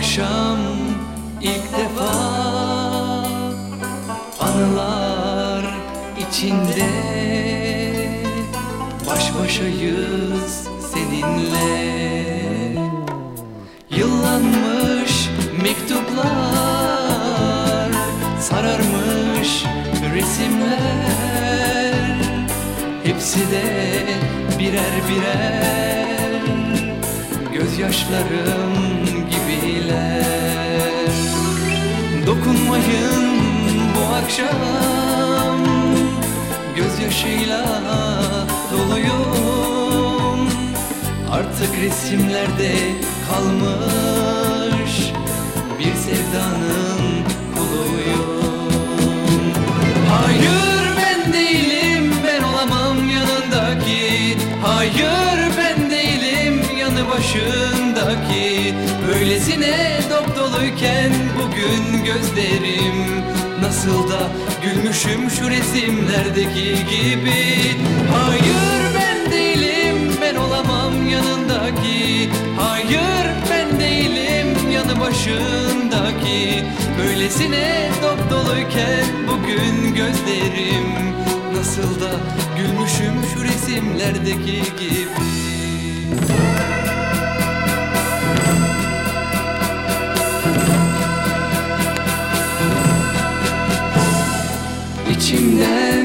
akşam ilk defa anılar içinde baş başayız seninle. Yıllanmış mektuplar, sararmış resimler, hepsi de birer birer gözyaşlarım gibiler. Dokunmayın bu akşam, gözyaşıyla doluyum. Artık resimlerde kalmış bir sevdanın kuluyum. Hayır ben değilim, ben olamam yanındaki. Hayır ben değilim, yanı başındaki. Böylesine dop doluyken bugün gözlerim, nasıl da gülmüşüm şu resimlerdeki gibi. Hayır ben değilim, ben olamam yanındaki. Hayır ben değilim, yanı başındaki. Böylesine dop doluyken bugün gözlerim, nasıl da gülmüşüm şu resimlerdeki gibi. İçimden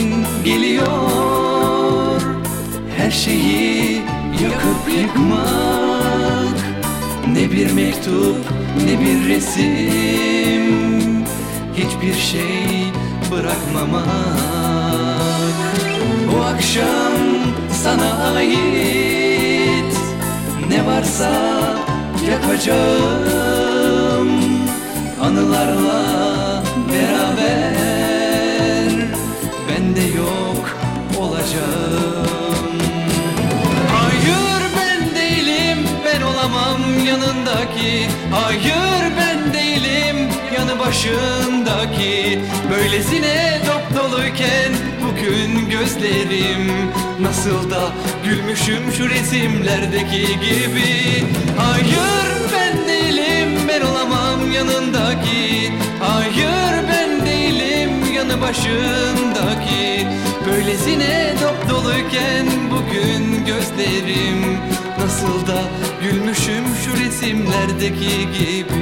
geliyor her şeyi yakıp yıkmak. Ne bir mektup, ne bir resim, hiçbir şey bırakmamak. Bu akşam sana ait, ne varsa yakacağım. Anılarla beraber ben de yok olacağım. Hayır ben değilim, ben olamam yanındaki. Hayır ben değilim, yanı başındaki. Böylesine dop doluyken bugün gözlerim, nasıl da gülmüşüm şu resimlerdeki gibi. Hayır ben değilim, ben olamam yanındaki. Hayır ben değilim, yanı başındaki. Böylesine dop doluyken bugün gözlerim, nasıl da gülmüşüm şu resimlerdeki gibi.